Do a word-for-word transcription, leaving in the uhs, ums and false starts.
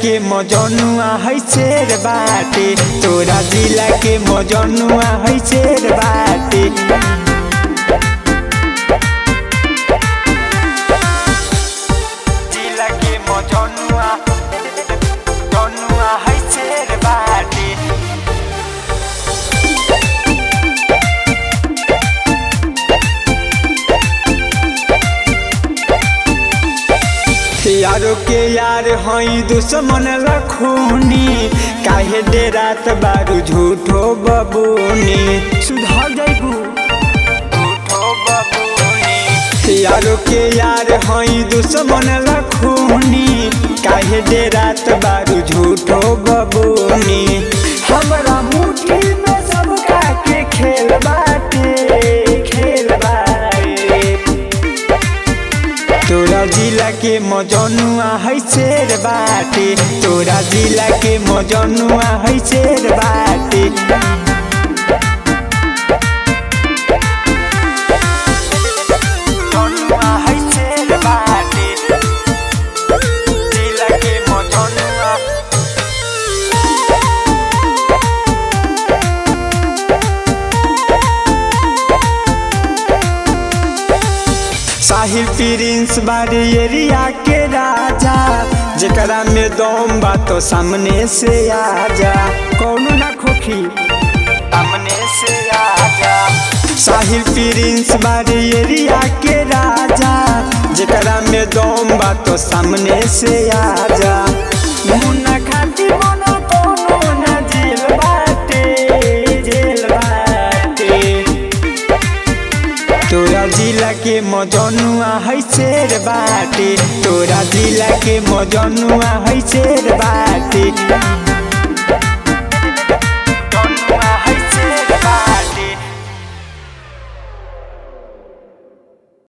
के मजनुआ है शेर बाटे, तोरा जिला के मजनुआ है शेर बाटे। जिला के मजनुआ मजनुआ है शेर बाटे। यारो के यार हई दुश्मन रखूनी, काहे डेरात बारू झूठो बबूनी। सुधर जाइबू झूठो बबूनी। यारो के यार हई दुश्मन रखूनी, काहे डेरात बारू झूठो बबूनी। हमरा मुट्ठी में सबका के खेल बाटे, खेल बाटे। तोरा जिला के मजनुआ है शेर बाटे, तोरा जिला के मजनुआ है शेर बाटे। मजनुआ है शेर बाटे, जिला के मजनुआ। साहिल प्रिंस बारी एरिया के राजा, जेकरा में दम बा तो सामने से आजा। कौनो ना खोखी सामने से आजा। साहिल प्रिंस बारी एरिया के राजा, जेकरा में दम बा तो सामने से आजा। मुन्ना खाती बनो कोनो ना जेल बाटे, जेल बाटे। तोरा जिला के मजनुआ है शेर बाटे, तोरा जिला के मजनुआ है शेर बाटे।